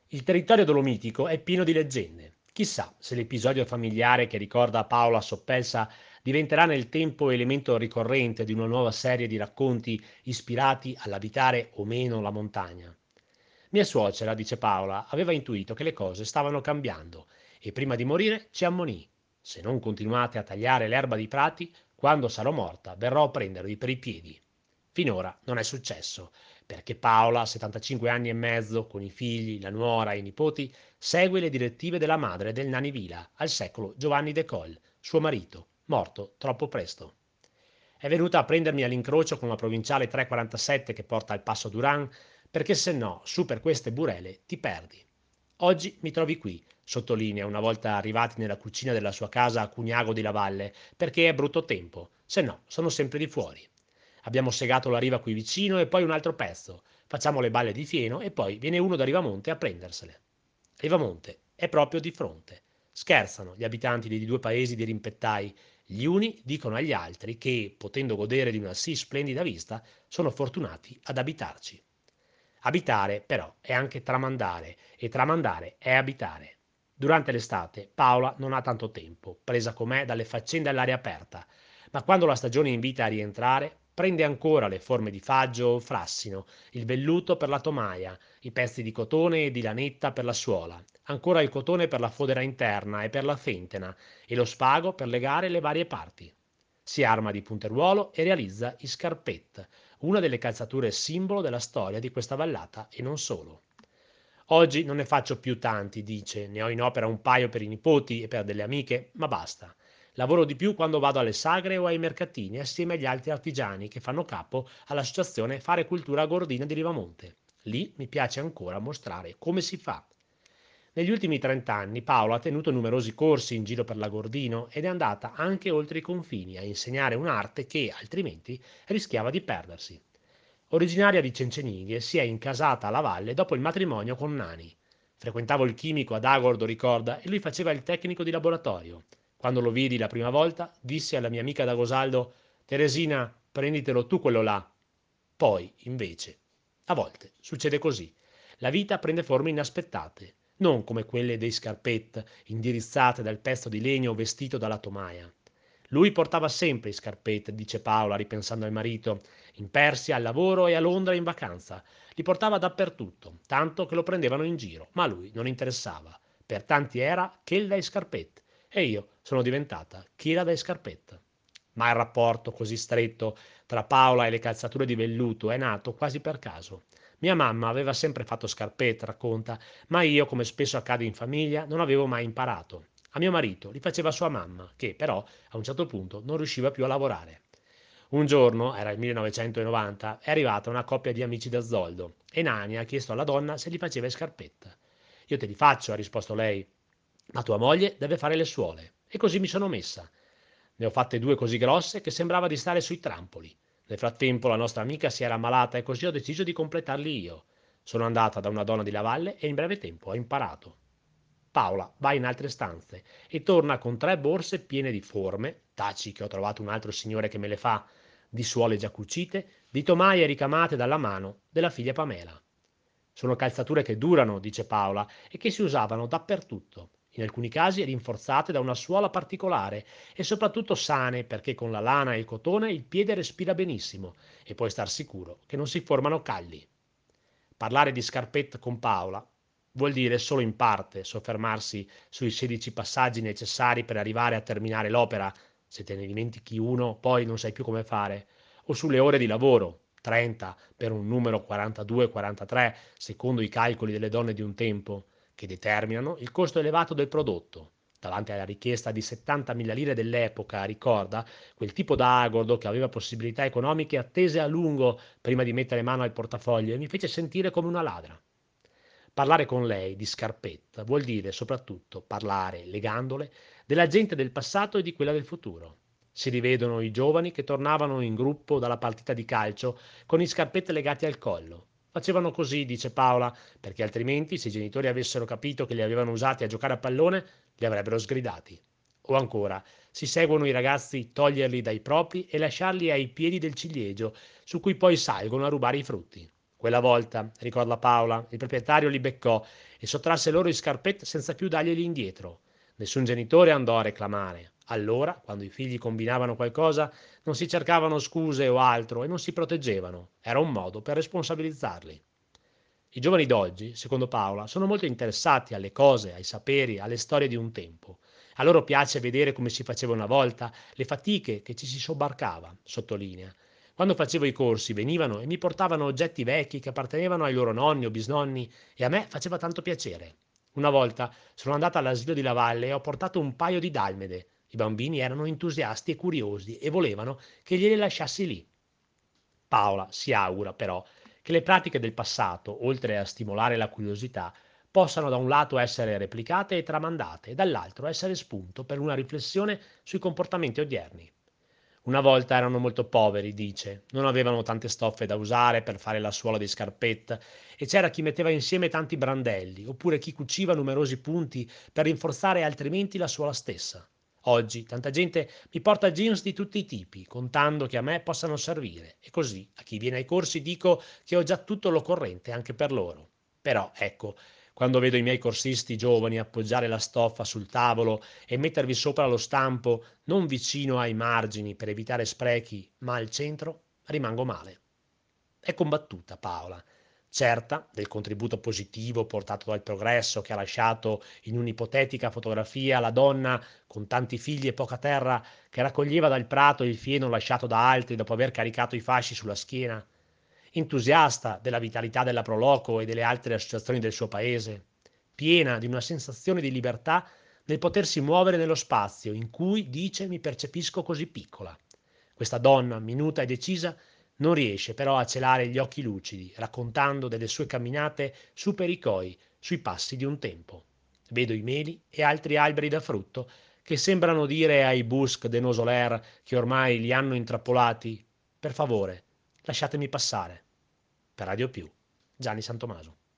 Il territorio dolomitico è pieno di leggende. Chissà se l'episodio familiare che ricorda Paola Soppelsa diventerà nel tempo elemento ricorrente di una nuova serie di racconti ispirati all'abitare o meno la montagna. Mia suocera, dice Paola, aveva intuito che le cose stavano cambiando e prima di morire ci ammonì. Se non continuate a tagliare l'erba dei prati, quando sarò morta verrò a prendervi per i piedi. Finora non è successo, perché Paola, 75 anni e mezzo, con i figli, la nuora e i nipoti, segue le direttive della madre del Nani Vila, al secolo Giovanni de Coll, suo marito, morto troppo presto. È venuta a prendermi all'incrocio con la provinciale 347 che porta al Passo Duran, perché se no, su per queste burele, ti perdi. Oggi mi trovi qui, sottolinea una volta arrivati nella cucina della sua casa a Cugnago di Lavalle, perché è brutto tempo, se no sono sempre di fuori. Abbiamo segato la riva qui vicino e poi un altro pezzo. Facciamo le balle di fieno e poi viene uno da Rivamonte a prendersele. Rivamonte è proprio di fronte. Scherzano gli abitanti dei due paesi di rimpettai. Gli uni dicono agli altri che, potendo godere di una sì splendida vista, sono fortunati ad abitarci. Abitare, però, è anche tramandare e tramandare è abitare. Durante l'estate Paola non ha tanto tempo, presa com'è dalle faccende all'aria aperta, ma quando la stagione invita a rientrare, prende ancora le forme di faggio o frassino, il velluto per la tomaia, i pezzi di cotone e di lanetta per la suola, ancora il cotone per la fodera interna e per la fentena, e lo spago per legare le varie parti. Si arma di punteruolo e realizza i scarpette, una delle calzature simbolo della storia di questa vallata e non solo. Oggi non ne faccio più tanti, dice, ne ho in opera un paio per i nipoti e per delle amiche, ma basta. Lavoro di più quando vado alle sagre o ai mercatini assieme agli altri artigiani che fanno capo all'associazione Fare Cultura Gordina di Rivamonte. Lì mi piace ancora mostrare come si fa. Negli ultimi 30 anni Paola ha tenuto numerosi corsi in giro per l'Agordino ed è andata anche oltre i confini a insegnare un'arte che, altrimenti, rischiava di perdersi. Originaria di Cencenighe, si è incasata alla valle dopo il matrimonio con Nani. Frequentavo il chimico ad Agordo, ricorda, e lui faceva il tecnico di laboratorio. Quando lo vidi la prima volta, dissi alla mia amica d'Agosaldo: Teresina, prenditelo tu quello là. Poi, invece, a volte succede così. La vita prende forme inaspettate, non come quelle dei Scarpetta, indirizzate dal pezzo di legno vestito dalla tomaia. Lui portava sempre i Scarpetta, dice Paola, ripensando al marito, in Persia al lavoro e a Londra in vacanza. Li portava dappertutto, tanto che lo prendevano in giro, ma a lui non interessava. Per tanti era Chel dai Scarpetta e io sono diventata Chila dai Scarpetta. Ma il rapporto così stretto tra Paola e le calzature di velluto è nato quasi per caso. Mia mamma aveva sempre fatto scarpette, racconta, ma io, come spesso accade in famiglia, non avevo mai imparato. A mio marito li faceva sua mamma, che però a un certo punto non riusciva più a lavorare. Un giorno, era il 1990, è arrivata una coppia di amici da Zoldo e Nani ha chiesto alla donna se gli faceva le scarpette. Io te li faccio, ha risposto lei, ma tua moglie deve fare le suole. E così mi sono messa. Ne ho fatte due così grosse che sembrava di stare sui trampoli. Nel frattempo la nostra amica si era ammalata e così ho deciso di completarli io. Sono andata da una donna di Lavalle e in breve tempo ho imparato. Paola va in altre stanze e torna con 3 borse piene di forme, taci che ho trovato un altro signore che me le fa, di suole già cucite, di tomaie ricamate dalla mano della figlia Pamela. Sono calzature che durano, dice Paola, e che si usavano dappertutto, in alcuni casi rinforzate da una suola particolare e soprattutto sane perché con la lana e il cotone il piede respira benissimo e puoi star sicuro che non si formano calli. Parlare di scarpette con Paola vuol dire solo in parte soffermarsi sui 16 passaggi necessari per arrivare a terminare l'opera, se te ne dimentichi uno poi non sai più come fare, o sulle ore di lavoro, 30 per un numero 42-43, secondo i calcoli delle donne di un tempo, che determinano il costo elevato del prodotto. Davanti alla richiesta di 70.000 lire dell'epoca, ricorda, quel tipo da agordo che aveva possibilità economiche attese a lungo prima di mettere mano al portafoglio e mi fece sentire come una ladra. Parlare con lei di scarpetta vuol dire soprattutto parlare, legandole, della gente del passato e di quella del futuro. Si rivedono i giovani che tornavano in gruppo dalla partita di calcio con i scarpette legati al collo. Facevano così, dice Paola, perché altrimenti se i genitori avessero capito che li avevano usati a giocare a pallone, li avrebbero sgridati. O ancora, si seguono i ragazzi toglierli dai propri e lasciarli ai piedi del ciliegio, su cui poi salgono a rubare i frutti. Quella volta, ricorda Paola, il proprietario li beccò e sottrasse loro i scarpetti senza più darglieli indietro. Nessun genitore andò a reclamare. Allora, quando i figli combinavano qualcosa, non si cercavano scuse o altro e non si proteggevano. Era un modo per responsabilizzarli. I giovani d'oggi, secondo Paola, sono molto interessati alle cose, ai saperi, alle storie di un tempo. A loro piace vedere come si faceva una volta, le fatiche che ci si sobbarcava, sottolinea. Quando facevo i corsi venivano e mi portavano oggetti vecchi che appartenevano ai loro nonni o bisnonni e a me faceva tanto piacere. Una volta sono andata all'asilo di Lavalle e ho portato un paio di dalmede. I bambini erano entusiasti e curiosi e volevano che glieli lasciassi lì. Paola si augura però che le pratiche del passato, oltre a stimolare la curiosità, possano da un lato essere replicate e tramandate e dall'altro essere spunto per una riflessione sui comportamenti odierni. Una volta erano molto poveri, dice, non avevano tante stoffe da usare per fare la suola di scarpetta e c'era chi metteva insieme tanti brandelli, oppure chi cuciva numerosi punti per rinforzare altrimenti la suola stessa. Oggi tanta gente mi porta jeans di tutti i tipi, contando che a me possano servire, e così a chi viene ai corsi dico che ho già tutto l'occorrente anche per loro. Però, ecco, quando vedo i miei corsisti giovani appoggiare la stoffa sul tavolo e mettervi sopra lo stampo non vicino ai margini per evitare sprechi, ma al centro, rimango male. È combattuta Paola, certa del contributo positivo portato dal progresso che ha lasciato in un'ipotetica fotografia la donna con tanti figli e poca terra che raccoglieva dal prato il fieno lasciato da altri dopo aver caricato i fasci sulla schiena, entusiasta della vitalità della Proloco e delle altre associazioni del suo paese, piena di una sensazione di libertà nel potersi muovere nello spazio in cui, dice, mi percepisco così piccola. Questa donna, minuta e decisa, non riesce però a celare gli occhi lucidi, raccontando delle sue camminate su per i coi, sui passi di un tempo. Vedo i meli e altri alberi da frutto che sembrano dire ai Busc de Nosoler che ormai li hanno intrappolati: per favore, lasciatemi passare. Per Radio Più, Gianni Santomaso.